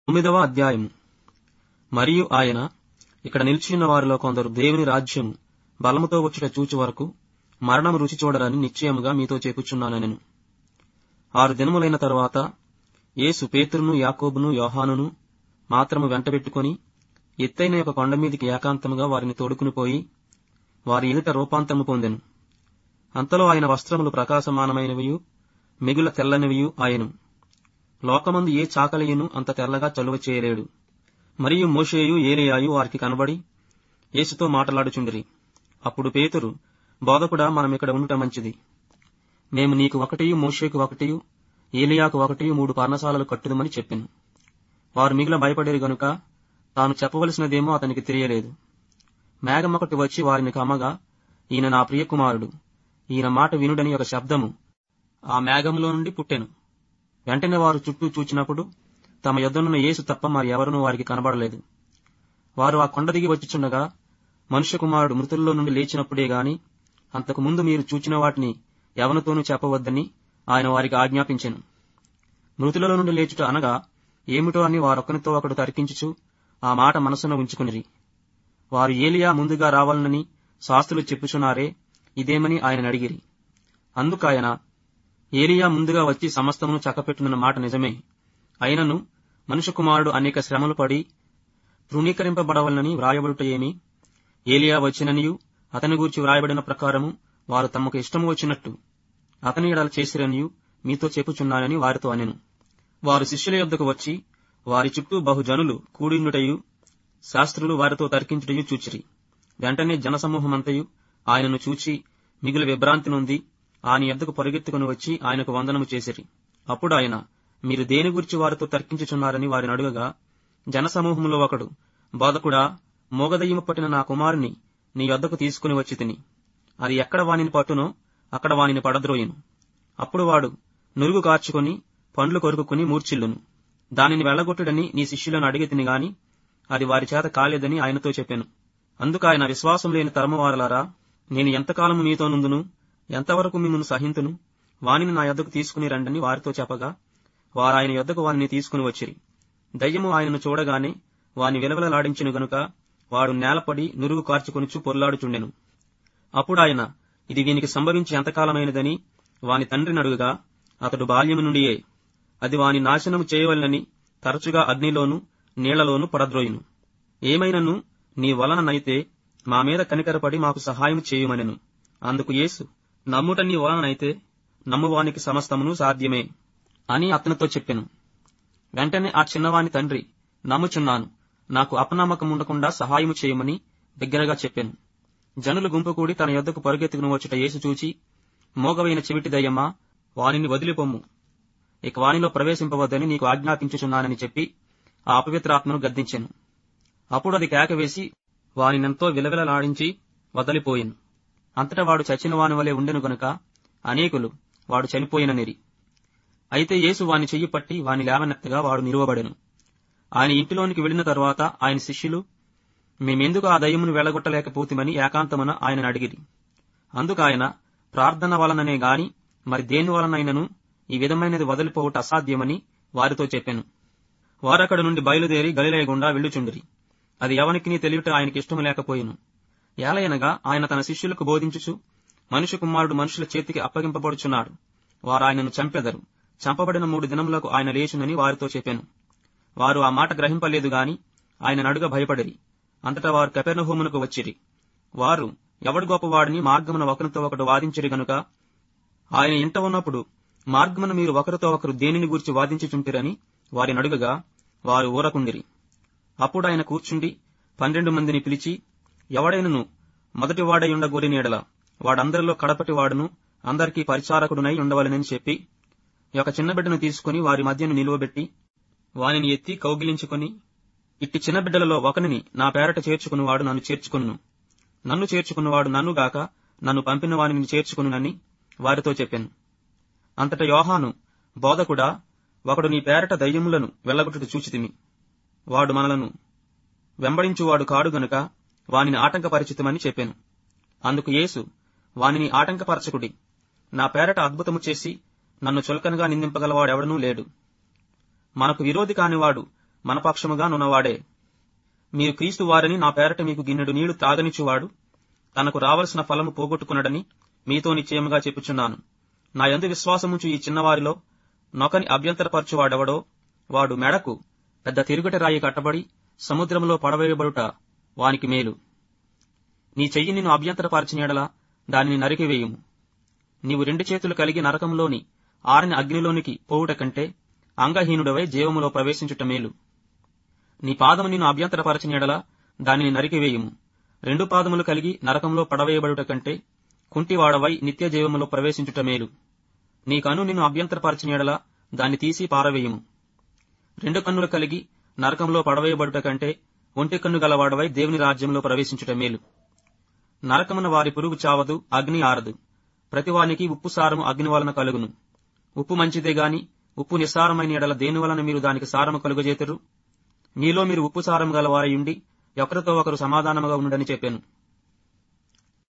9వ అధ్యాయము. మరియు ఆయన, ఇక్కడ నిలిచియున్న వారిలో కొందరు దేవుని రాజ్యము బలముతో వచ్చుట చూచు వరకు మరణము రుచి చూడరని నిశ్చయముగా మీతో చెప్పుచున్నానెను. 6 దినములైన తరువాత యేసు పేతురును, యాకోబును, యోహానును మాత్రము వెంటబెట్టుకుని ఎత్తైన ఒక కొండ మీదికి ఏకాంతముగా వారిని తోడుకుని పోయి వారి ఎదుట రూపాంతరము పొందెను. అంతలో ఆయన వస్త్రములు ప్రకాశమానమైనవియు మిగుల తెల్లనివియు ఆయను. లోకమందు ఏ చాకలియును అంత తెల్లగా చలువ చేయలేడు. మరియు మోషేయు, ఏలీయాయు వారికి కనబడి యేసుతో మాటలాడుచుండిరి. అప్పుడు పేతురు, బోధకుడా, మనమిక్కడ ఉండుట మంచిది. మేము నీకు ఒకటియు, మోషేకు ఒకటియు, ఏలీయాకు ఒకటియు 3 పర్ణశాలలు కట్టుదమని చెప్పెను. వారు మిగుల భయపడేరు గనుక తాను చెప్పవలసినదేమో అతనికి తెలియలేదు. మేఘమొకటి వచ్చి వారిని కమ్మగా, ఈయన నా ప్రియకుమారుడు, ఈయన మాట వినుడని ఒక శబ్దము ఆ మేఘములో నుండి పుట్టెను. వెంటనే వారు చుట్టూ చూచినప్పుడు తమ యొద్దనున్న యేసు తప్ప మరి ఎవరునూ వారికి కనబడలేదు. వారు ఆ కొండ దిగి వచ్చుచుండగా, మనుష్య కుమారుడు మృతుల్లో నుండి లేచినప్పుడే గాని అంతకు ముందు మీరు చూచిన వాటిని ఎవరితోనూ చెప్పవద్దని ఆయన వారికి ఆజ్ఞాపించెను. మృతులలో నుండి లేచుట అనగా ఏమిటో అని వారొకరితో ఒకడు తర్కించుచు ఆ మాట మనసున ఉంచుకునిరి. వారు ఏలియా ముందుగా రావాలనని శాస్త్రులు చెప్పుచున్నారే, ఇదేమని ఆయన అడిగిరి. అందుకాయన, ఏలియా ముందుగా వచ్చి సమస్తమును చక్కపెట్టునున్న మాట నిజమే. అయినను మనుష్య కుమారుడు అనేక శ్రమలు పడి తృణీకరింపబడవలనని వ్రాయబడుట ఏమి? ఏలియా వచ్చిననియు అతని గూర్చి వ్రాయబడిన ప్రకారము వారు తమకు ఇష్టము వచ్చినట్టు అతని ఎడల చేసిరనియు మీతో చెప్పుచున్నానని వారితో అనెను. వారు శిష్యుల యొద్దకు వచ్చి వారి చుట్టూ బహుజనులు కూడియుండుటయు శాస్త్రులు వారితో తర్కించుటయు చూచిరి. వెంటనే జనసమూహమంతయు ఆయనను చూచి మిగులు విభ్రాంతి నొంది ఆయన యొద్దకు పరుగెత్తుకుని వచ్చి ఆయనకు వందనము చేసిరి. అప్పుడు ఆయన, మీరు దేని గురించి వారితో తర్కించుచున్నారని వారిని అడుగగా, జనసమూహంలో ఒకడు, బోధకుడా, మోగదయ్యము పట్టిన నా కుమారుని నీ యొద్దకు తీసుకుని వచ్చి తిని, అది ఎక్కడ వానిని పట్టునో అక్కడ వానిని పడద్రోయును. అప్పుడు వాడు నురుగు కార్చుకుని పండ్లు కొరుకుని మూర్ఛిల్లును. దానిని వెళ్లగొట్టుడని నీ శిష్యులను అడిగి తిని గాని అది వారి చేత కాలేదని ఆయనతో చెప్పాను. అందుకాయన, విశ్వాసం లేని తరమువారలారా, నేను ఎంతకాలము మీతో నుందును, ఎంతవరకు మిమ్మల్ని సహింతును, వానిని నా యొద్దకు తీసుకుని రండని వారితో చెప్పగా, వారు ఆయన యొద్దకు వానిని తీసుకుని వచ్చిరి. దయ్యము ఆయనను చూడగానే వాని విలవిలలాడించెను గనుక వాడు నేలపడి నురుగు కార్చుకొనుచు పొర్లాడుచుండెను. అప్పుడు ఆయన, ఇది వీనికి సంభవించి ఎంతకాలమైనదని వాని తండ్రిని అడుగగా, అతడు బాల్యము నుండియే అది వాని నాశనము చేయవలనని తరచుగా అగ్నిలోను నీళ్లలోను పడద్రోయును. ఏమైనను నీ వలననైతే మా మీద కనికరపడి మాకు సహాయం చేయుమనెను. అందుకు యేసు, నమ్ముట నీ వలననైతే నమ్మువానికి సమస్తమును సాధ్యమే అని అతనితో చెప్పెను. వెంటనే ఆ చిన్నవాని తండ్రి, నమ్ముచున్నాను, నాకు అపనమ్మకముండకుండా సహాయము చేయమని బిగ్గరగా చెప్పెను. జనులు గుంపు కూడి తన యొద్దకు పరుగెత్తుకుని వచ్చుట యేసు చూచి, మోగవైన చెవిటి దయ్యమా, వానిని వదిలిపొమ్ము, ఇక వానిలో ప్రవేశింపవద్దని నీకు ఆజ్ఞాపించుచున్నానని చెప్పి ఆ అపవిత్రాత్మను గద్దించెను. అప్పుడు అది కేకవేసి వానినెంతో విలవిలలాడించి వదలిపోయెను. అంతటా వాడు చచ్చిన వాని వలె ఉండెను గనుక అనేకులు వాడు చనిపోయిననిరి. అయితే యేసు వాని చెయ్యి పట్టి వాని లేవనెత్తగా వాడు నిలువబడెను. ఆయన ఇంటిలోనికి వెళ్లిన తరువాత ఆయన శిష్యులు, మేమెందుకు ఆ దయ్యమును వెళ్లగొట్టలేకపోతిమని ఏకాంతమున ఆయనను అడిగిరి. అందుకాయన, ప్రార్థన వలననే గాని మరి దేని వలనైనను ఈ విధమైనది వదిలిపోవుట అసాధ్యమని వారితో చెప్పెను. వారక్కడ నుండి బయలుదేరి గలిలయ గుండా వెళ్ళుచుండిరి. అది ఎవనికిని తెలియట ఆయనకిష్టము లేకపోయెను. ఏలయనగా ఆయన తన శిష్యులకు బోధించుచు, మనుష్య కుమారుడు మనుషుల చేతికి అప్పగింపబడుచున్నాడు, వారు ఆయనను చంపెదరు, చంపబడిన 3 దినములకు ఆయన లేచునని వారితో చెప్పాను. వారు ఆ మాట గ్రహింపలేదు గాని ఆయన అడుగ భయపడిరి. అంతటా వారు కపెర్నహూమునకు వచ్చిరి. వారు ఎవడు గొప్పవాడని మార్గమున ఒకరితో ఒకడు వాదించిరి గనుక ఆయన ఇంట ఉన్నప్పుడు, మార్గమున మీరు ఒకరితో ఒకరు దేనిని గూర్చి వాదించుచుంటిరని వారిని అడుగగా వారు ఊరకుండిరి. అప్పుడు ఆయన కూర్చుండి 12 మందిని పిలిచి, ఎవడైనను మొదటివాడై ఉండగోరిన ఎడల వాడందరిలో కడపటివాడును అందరికీ పరిచారకుడునై ఉండవలెనని చెప్పి, ఒక చిన్న బిడ్డను తీసుకుని వారి మధ్యను నిలువబెట్టి వానిని ఎత్తి కౌగిలించుకుని, ఇట్టి చిన్న బిడ్డలలో ఒకనిని నా పేరట చేర్చుకునివాడు నన్ను చేర్చుకును, నన్ను చేర్చుకున్నవాడు నన్ను గాక నన్ను పంపిన వానిని చేర్చుకునునని వారితో చెప్పాను. అంతటా యోహాను, బోధకుడా, ఒకడు నీ పేరట దయ్యములను వెళ్లగొట్టుట చూచితిమి, వాడు మనలను వెంబడించువాడు కాడు గనుక వానిని ఆటంకపరిచితమని చెప్పాను. అందుకు యేసు, వానిని ఆటంకపరచకుడి, నా పేరట అద్భుతము చేసి నన్ను చులకనగా నిందింపగలవాడెవడనూ లేడు. మనకు విరోధి కానివాడు మన పక్షముగా నున్నవాడే. మీరు క్రీస్తు వారిని నా పేరట మీకు గిన్నెడు నీళ్లు త్రాగనిచ్చువాడు తనకు రావలసిన ఫలము పోగొట్టుకున్నడని మీతో నిశ్చయముగా చెప్పుచున్నాను. నా యందు విశ్వాసముంచు ఈ చిన్నవారిలో నొకని అభ్యంతరపరచువాడెవడో వాడు మెడకు పెద్ద తిరుగటి రాయి కట్టబడి సముద్రంలో పడవేయబడుట వానికి మేలు. నీ చెయ్యి నిన్ను అభ్యంతరపరచిన యెడల దానిని నరికివేయుము. నీవు 2 చేతులు కలిగి నరకంలోని ఆరిన అగ్నిలోనికి పోవుట కంటే అంగహీనుడవై జీవములో ప్రవేశించుట మేలు. నీ పాదము నిన్ను అభ్యంతరపరచిన యెడల దానిని నరికివేయుము. 2 పాదములు కలిగి నరకంలో పడవేయబడుట కంటే కుంటివాడవై నిత్య జీవములో ప్రవేశించుట మేలు. నీ కన్ను నిన్ను అభ్యంతరపరచిన యెడల దాన్ని తీసి పారవేయుము. 2 కన్నులు కలిగి నరకంలో పడవేయబడుట కంటే ఒంటి కన్ను గలవాడవై దేవుని రాజ్యంలో ప్రవేశించుట మేలు. నరకమున వారి పురుగు చావదు, అగ్ని ఆరదు. ప్రతివానికి ఉప్పు సారము అగ్ని వలన కలుగును. ఉప్పు మంచిదే గాని ఉప్పు నిస్సారమైన యెడల దేని వలన మీరు దానికి సారము కలుగజేతురు? మీలో మీరు ఉప్పు సారము గల వారయుండి ఒకరితో ఒకరు సమాధానముగా ఉండుడని చెప్పాను.